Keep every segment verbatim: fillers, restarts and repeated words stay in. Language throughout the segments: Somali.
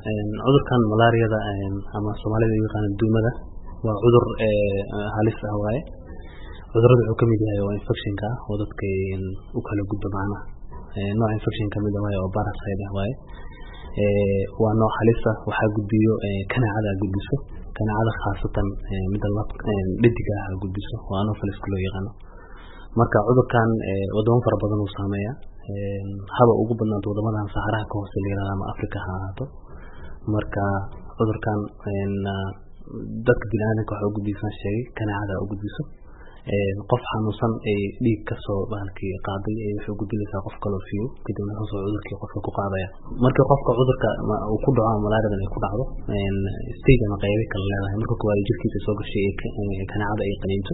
cudurkan malaariyada ama Soomaalida ay yaqaan duumada waa cudur halis ah waaye cudurada wuxuu kamid yahay oo infection ka oo dadka u kala gudbo macna nooc infection kamid ah waaye oo parasite ah waaye ee waa nooc halis ah waxa gudbiyo kanaacada gudbiso kanaacada khaasatan mid la dhidiga ah gudbiso waa anopheles loo yaqaan marka cudurkan wadamo fara badan uu saameeyaa haba ugu badnaan wadamadan Saharaha ka hoose leeyahay ama Afrika ha ahaato marka cudurkan dadka bini'aadamka waxa uu gudbisan sheegay kanaacada uu gudbiso ee qof xanuunsan ee dhiig ka soo baalkii qaaday ee wuxuu gudbisaa qof kale oo fiyo kadibna wuxuu cudurkii qofka ku qaadaya marka qofka cudurka uu ku dhaco malaariyada ay ku dhacdo een stage ama qayb kale leedahay marka kuwa jirkiisa soo gashay ee kanaacada ay qaniinto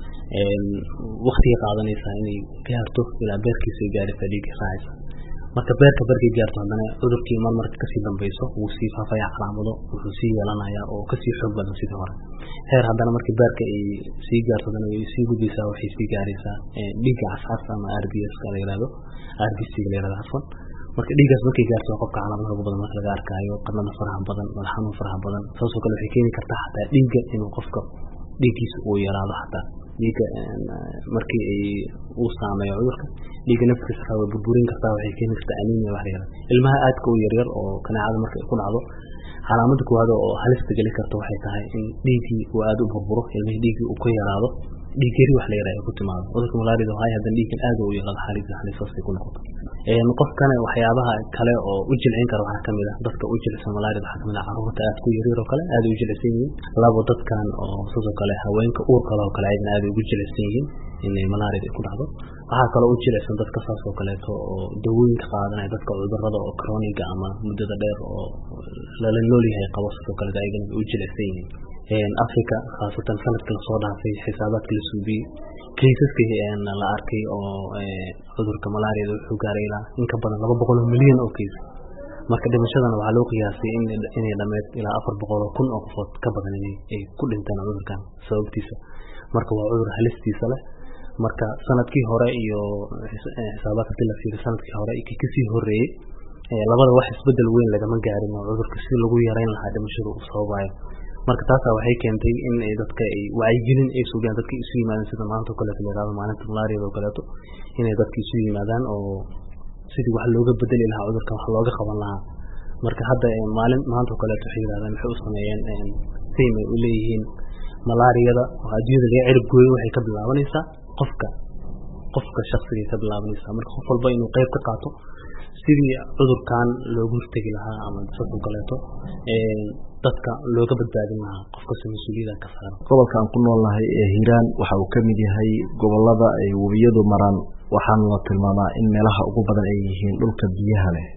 een waqti qaadanaysa inay gaarto ilaa beerkiisa ay gaarto dhiig raacaysa marka beerka barkii gaarto hadana cudurkii mar marka ka sii dambayso uu sii faafaya calaamado wuxuu sii yeelanaya oo ka sii xoog badan sidii hore heer hadana markii beerka ay sii gaarto hadana ay sii gudbisaa waxay sii gaaraysaa dhiig cascas ama R B S ka la yiraahdo R B C la yiraahdo afan marka dhiigaas markii gaarto qofka calaamado badan marka laga arkayo qandho faraha badan madax xanuun faraha badan taasoo kale waxay keeni kartaa xataa dhiigga inuu qofka dhiiggiisa uu yaraado xataa dhiigga markii ay uu saameeyo cudurka dhiigga naftiisa waxa uu burburin kartaa waxay keeni kartaa anemia wax yar ilmaha aadka u yar yar oo kanaacada marka ku dhacdo calaamad kuwaada oo halista gali karto waxay tahay in dhiigii uu aad u burburo ilmaha dhiigii uu ku yaraado dhiig yari wax la yiraahdo ku timaado cudurka malaariyada waxay hadan dhiig aad u yaraado xaalada halis ku noqoto ee qofkana waxyaabaha kale oo u jilcin karo waxa kamid ah dadka u jilcsan malaariyada waxa kamid ah carruurta aad ku yar yar oo kale aad u jilcsan yihiin labo dadkan oo sidoo kale haweenka uurka leh oo kale ayna aad ugu jilcsan yihiin inay malaariyada ku dhacdo waxa kale oo jilcsan dadka saas oo kale oo dawooyinka qaadanaya dadka cudurrada oo chronic ama muddada dheer oo la leeyahay qabo sidoo kale ayagana u jilcsan yihiin een Afrika khaasatan sanadka la soo dhaafay xisaabaadka la suubiyay kiisaska een la arkay oo cudurka malaariyada wuxuu gaaray ilaa in ka badan laba boqol oo milyan oo kiis marka dhimashadana waxa loo qiyaasay in inay dhameed ilaa afar boqol oo kun oo qof ka badan inay ku dhintaan cudurkan sababtiisa marka waa cudur halistiisa leh marka sanadkii hore iyo xisaabaadka la fiirsay sanadkii hore iyo kii horeeyay ee labada wax isbedel weyn laga ma gaarin oo cudurka si lagu yareyn lahaa dhimashada uu sababayo marka taas waxay keentay in ay dadka ay wacyigelin ay suugaan dadka isu yimaadaan sida maanta kale leeyahay maalinta malaariyada oo kale inay dadka isu yimaadaan oo sidii wax looga bedeli lahaa cudurka wax looga qaban lahaa marka hadda maalin maanta kale waxay yiraahdaan waxay u sameeyeen team ay u leeyihiin malaariyada oo adduunyada laga cirib gooyo waxay ka bilaabanaysaa qofka qofka shakhsiga ka bilaabanaysaa marka qof walba inuu qayb ka qaato sidii cudurkan loogu hortagi lahaa ama sidoo kale ee dadka looga badbaadin lahaa qofka mas'uuliyadda ka saaran gobolka aan ku noolnahay ee Hiiraan waxa uu kamid yahay gobolada ay wabiyadu maraan waxaan la tilmaamaa in meelaha ugu badan ay yihiin dhulka biyaha leh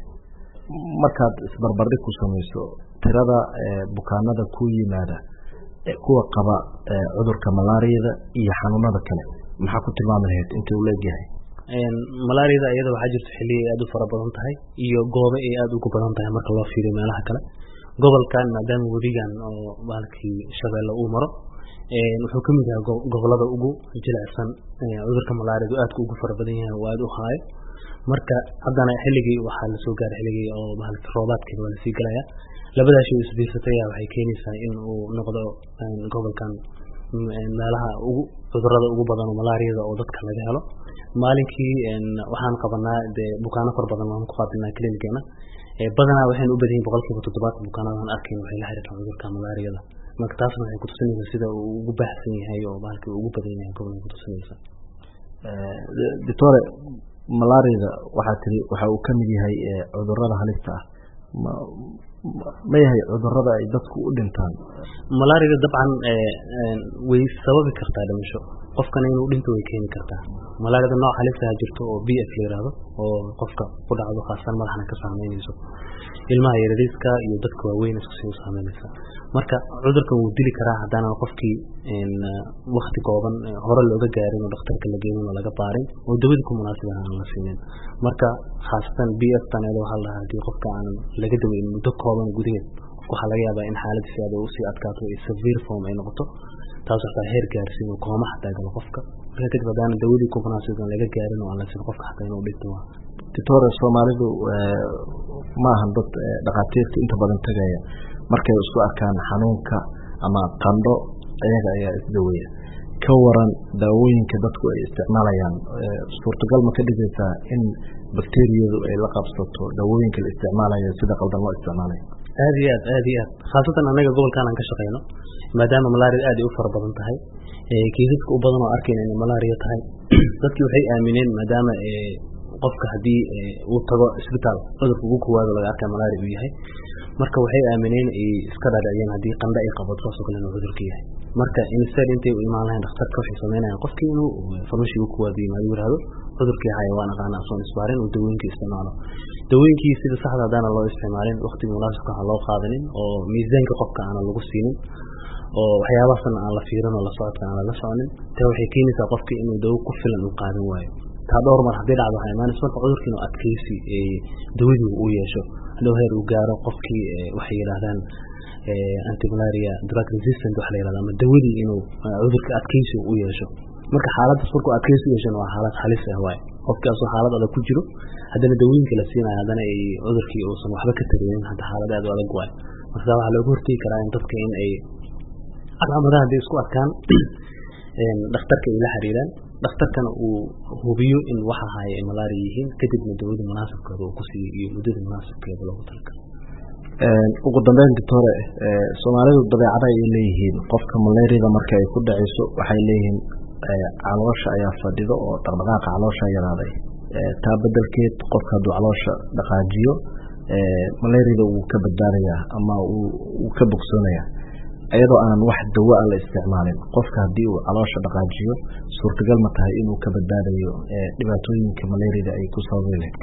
markaad isbarbardhig ku samayso tirada bukaanada ku yimaada kuwa qaba cudurka malaariyada iyo xanuunada kale maxaa ku tilmaami lahayd inta uu leeyahay een malaariyada iyada waxa jirta xilli aad u fara badan tahay iyo goobo ay aad ugu badan tahay marka loo fiiriyo meelaha kale gobolkan maadaama wadigan oo baalkii Shabeelle uu maro ee wuxuu kamid yahay gobolada ugu jilicsan cudurka malaariyada aad ugu fara badan yahay oo aad u haayo marka haddana xilligii waxa la soo gaaray xilligii oo baalkii roobaadkii wala sii galaya labadaas oo isbiirsatay waxay keenaysaa in uu noqdo gobolkan meelaha ugu cudurada ugu badan oo malaariyada oo dadka laga helo maalinkii waxaan qabanaa bukaano far badan oo ku qaadnaa klinikana ee badanaa waxaan u badiyay boqolkiiba toddobaad bukaanadan arkeen waxay la xiriiraan cudurka malaariyada marka taas waxay ku tusinaysaa sida uu ugu baahsan yahay oo baalkii ugu badan yahay gobolka ku tusinaysaa ee doctor malaariyada waxa tiri waxa uu kamid yahay cudurrada halista ah ma yahay cudurrada ay dadku u dhintaan malaariyada dabcan ee way sababi kartaa dhimasho qofkana inuu dhinto way keeni kartaa malaariyada nooc halis ah jirto oo B F la yiraahdo oo qofka ku dhacdo khaasan madaxna ka saameynayso ilmaha yariiska iyo dadka waaweyn isku sii saameynaysa marka cudurka uu dili karaa hadana qofkii in waqti kooban hore looga gaarin oo dhakhtarka la geeyo oo laga baarin oo dawada ku munaasib ah la siinin marka khaasan B F tan ee waxa la hadii qofka aan laga daweyn muddo kooban gudaheed waxa laga yaabaa in xaaladdiisa aad u sii adkaato ee severe form ay noqoto taas oo heer gaarsiin oo kooma xataa gal qofka marka dad badan dawladii ku munaasib laga gaarin oo aan la siin qofka xataa inuu dhinto Doctor Soomaalidu ma ahan dad dhaqaatiirta inta badan tagaya markay isku arkaan xanuunka ama qandho ayaga ayaa isdaweeya ka waran daawooyinka dadku ay isticmaalayaan suurtagal ma ka dhigaysaa in bakteeriyadu ay la qabsato daawooyinka la isticmaalayo sida qaldan loo isticmaalayo aad iyo aad aad iyo aad khaasatan anaga gobolkan aan ka shaqeyno maadaama malaria aad u fara badan tahay ee kiisaska u badan oo arkayna in malaria tahay dadkii waxay aamineen maadaama ee qofka hadii uu tago isbitaal cudurka ugu koowaad laga arkay malaria uu yahay marka waxay aamineen ay iska dhaadhaceen hadii qandho ay qabato soo kale inuu cudurka yahay marka instead intay u imaan lahayn dhakhtarka waxay sameynayaan qofkii inuu farmashi ugu koowaad yimaado yiraahdo cudurkii xayawaan aqaan asoon isbaarin oo dawooyinka isticmaalo dawooyinkii sida saxda ah loo isticmaalin waqtiga munaasabka ah loo qaadanin oo miisaanka qofka aan lagu siinin oo waxyaabahan aan la fiirin oo la socodka aan la soconin taa waxay keenaysaa qofkii inuu dawo ku filan u qaadan waayo taa dhowr mar hadii dhacdo waxay imaanaysaa marka cudurka inuu adkaysi ee dawadu uu yeesho hadhow heer uu gaaro qofkii waxay yiraahdaan anti-malaria drug resistant waxa la yiraahdaa ama dawadii inuu cudurka adkaysi uu yeesho marka xaaladda surku adkaysi yeesho waa xaalad halis ah waay qofkaas oo xaalad adag ku jiro hadana dawooyinka la siinayo hadana ay cudurkii uusan waxba ka taraynin hadda xaalad aad u adag waay marka waxa loo hortagi karaa in dadka in ay calaamadaha hadii isku arkaan een dhakhtarka ay la xiriiraan dhakhtarkana uu hubiyo in waxa haya malaria yihiin kadibna dawada munaasabkeeda uu ku siiyo iyo muddada munaasabkeeda loogu talagalay een ugu dambeyn doctor ee Soomaalidu dabeecada ay leeyihiin qofka malaria marka ay ku dhacayso waxay leeyihiin caloosha ayaa fadhido oo dhaqdhaqaaqa caloosha yaraaday ee taa beddelkeed qofka hadduu caloosha dhaqaajiyo ee malaria uu ka badbaadaya ama uu ka bogsoonaya ayadoo aan wax dawo ah la isticmaalin qofka hadii uu caloosha dhaqaajiyo suurtagal ma tahay inuu ka badbaadayo ee dhibaatooyinka malaria ay ku sababayaan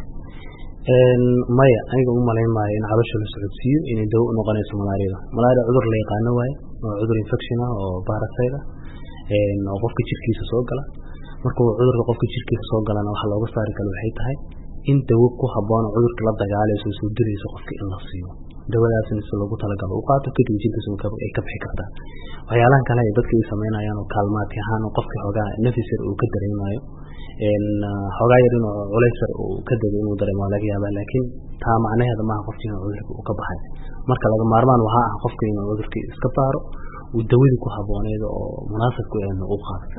een maya aniga u maleeymaayo in caloosha la socodsiiyo inay dawo u noqonayso malaria malaria cudur la yaqaan waaye oo cudur infection ah oo parasite ah een oo qofka jirkiisa soo gala marka uu cudurka qofka jirkiisa soo galana waxa looga saari karo waxay tahay in dawo ku haboon cudurka la dagaalayso soo dirayso qofka in la siiyo dawadaasna si loogu talagalo u qaato kadib jirkiisa ay ka bixi kartaa waxyaalahan kale ay dadka ay sameynayaan oo kaalmaad yahaan oo qofka xogaa nafisir uu ka dareemayo een xogaa yar inuu culays uu ka dareemo inuu dareemo laga yaabaa laakiin taa macnaheedu ma aha qofka inuu cudurka uu ka baxay marka laga maarmaan waxa ah qofka inuu cudurka iska baaro uu dawada ku habooneedo oo munaasabku ah uu qaato